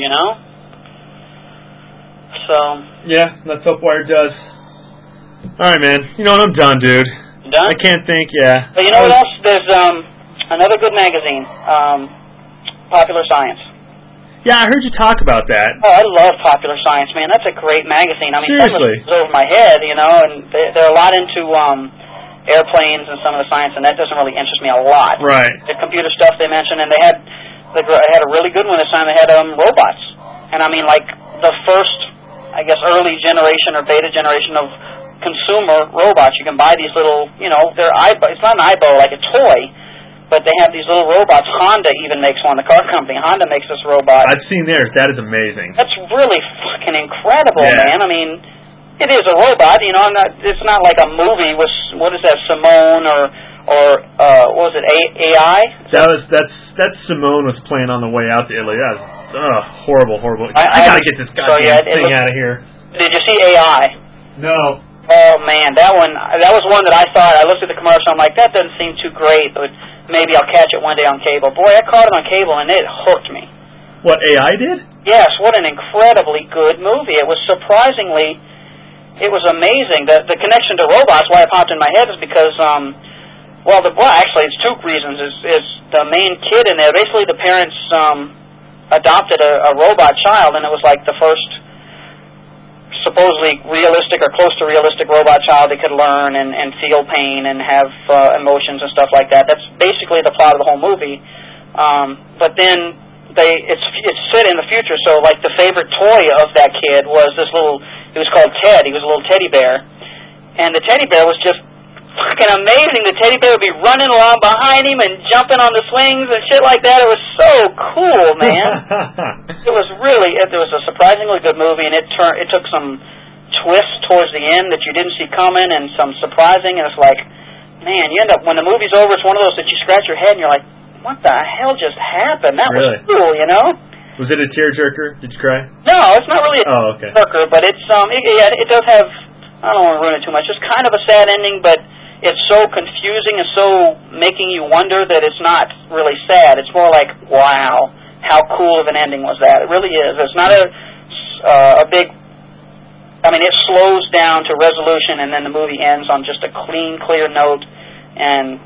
So. Yeah, let's hope Wired does. All right, man. You know what? I'm done, dude. You done? I can't think. Yeah. But you know what else? There's another good magazine, Popular Science. Yeah, I heard you talk about that. Oh, I love Popular Science, man. That's a great magazine. I mean, seriously, some of it's over my head, and they're a lot into airplanes and some of the science, and that doesn't really interest me a lot. Right. The computer stuff they mentioned, and they had a really good one this time. They had robots, and I mean, like the first, I guess, early generation or beta generation of consumer robots. You can buy these little, they're it's not an Aibo, like a toy. But they have these little robots. Honda even makes one. The car company, Honda, makes this robot. I've seen theirs. That is amazing. That's really fucking incredible, yeah. man. I mean, it is a robot. It's not like a movie with, what is that, Simone or what was it, AI? That's Simone was playing on the way out to Italy. That was horrible. I gotta get this goddamn thing out of here. Did you see AI? No. Oh man, that was one that I thought. I looked at the commercial. I'm like, that doesn't seem too great, but maybe I'll catch it one day on cable. Boy, I caught it on cable and it hooked me. What, AI did? Yes, what an incredibly good movie. It was amazing. The connection to robots, why it popped in my head is because, actually it's two reasons. Is the main kid in there, basically the parents adopted a robot child, and it was like the first supposedly realistic or close to realistic robot child that could learn and feel pain and have emotions and stuff like that. That's basically the plot of the whole movie. But then it's set in the future, so like the favorite toy of that kid was he was called Ted. He was a little teddy bear. And the teddy bear was just fucking amazing. The teddy bear would be running along behind him and jumping on the swings and shit like that. It was so cool, man. It was a surprisingly good movie, and it took some twists towards the end that you didn't see coming, and some surprising. And it's like, man, you end up when the movie's over, it's one of those that you scratch your head and you're like, what the hell just happened? That was cool, Was it a tearjerker? Did you cry? No, it's not really a tearjerker, but it's it does have. I don't want to ruin it too much. It's kind of a sad ending, but it's so confusing and so making you wonder that it's not really sad. It's more like, wow, how cool of an ending was that? It really is. It's not a big... I mean, it slows down to resolution, and then the movie ends on just a clean, clear note. And,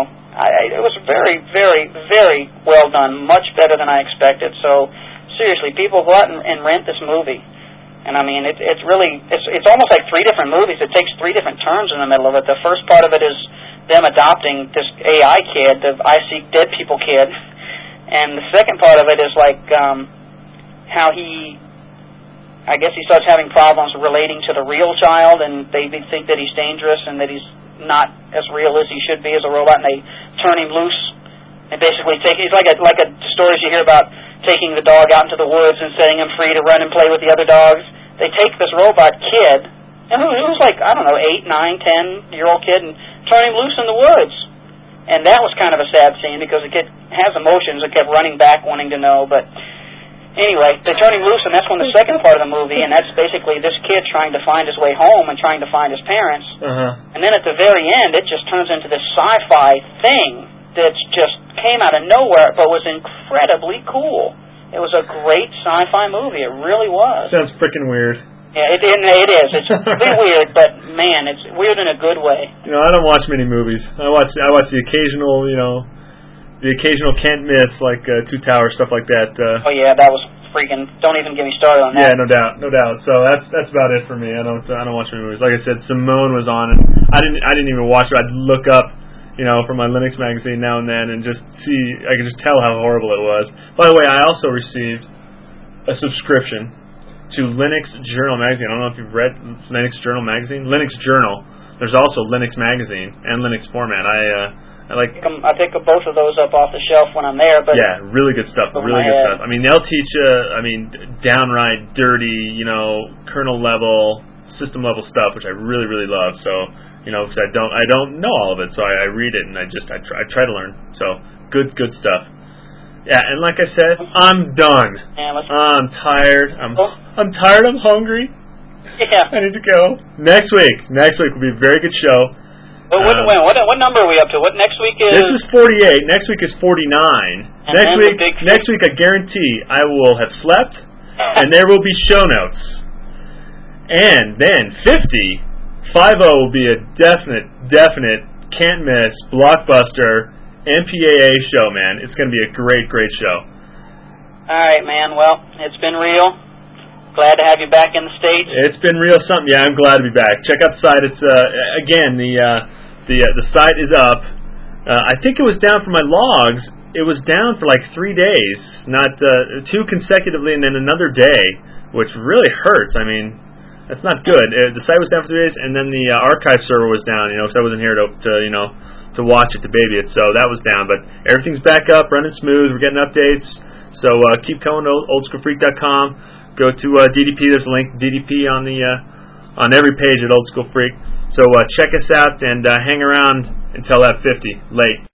it was very, very, very well done. Much better than I expected. So, seriously, people go out and rent this movie. And I mean, it's almost like three different movies. It takes three different turns in the middle of it. The first part of it is them adopting this AI kid, the I Seek Dead People kid. And the second part of it is like how he starts having problems relating to the real child, and they think that he's dangerous and that he's not as real as he should be as a robot, and they turn him loose and basically he's like a stories you hear about taking the dog out into the woods and setting him free to run and play with the other dogs. They take this robot kid, and who's like, I don't know, 8, 9, 10-year-old kid, and turn him loose in the woods. And that was kind of a sad scene because the kid has emotions. It kept running back, wanting to know. But anyway, they turn him loose, and that's when the second part of the movie, and that's basically this kid trying to find his way home and trying to find his parents. And then at the very end, it just turns into this sci-fi thing that just came out of nowhere but was incredibly cool. It was a great sci-fi movie. It really was. Sounds freaking weird. Yeah, it is. It's really weird, but man, it's weird in a good way. I don't watch many movies. I watch the occasional, the occasional can't miss, like Two Towers, stuff like that. Oh yeah, that was freaking. Don't even get me started on that. Yeah, no doubt. So that's about it for me. I don't watch many movies. Like I said, Simone was on, and I didn't even watch it. I'd look up, from my Linux magazine now and then, and just see. I could just tell how horrible it was. By the way, I also received a subscription to Linux Journal magazine. I don't know if you've read Linux Journal magazine. Linux Journal. There's also Linux magazine and Linux Format. I pick both of those up off the shelf when I'm there. But yeah, really good stuff. Really good stuff. I mean, they'll teach downright dirty, kernel level, system level stuff, which I really, really love. So, because I don't know all of it, so I read it and I try to learn. So, good stuff. Yeah, and like I said, I'm done. I'm tired. I'm tired. I'm hungry. Yeah. I need to go. Next week will be a very good show. Well, what number are we up to? What next week is? This is 48. Next week is 49. Next week, I guarantee I will have slept, and there will be show notes. And then 50 will be a definite, can't miss, blockbuster MPAA show, man. It's going to be a great show. All right, man. Well, it's been real. Glad to have you back in the States. It's been real something. Yeah, I'm glad to be back. Check out the site. It's again the site is up. I think it was down for my logs. It was down for like 3 days, not 2 consecutively, and then another day, which really hurts. I mean, that's not good. The site was down for 3 days, and then the archive server was down. Because I wasn't here to watch it, to baby it. So that was down, but everything's back up, running smooth. We're getting updates. So keep going to oldschoolfreak.com. Go to DDP. There's a link to DDP on every page at Old School Freak. So check us out and hang around until that 50. Late.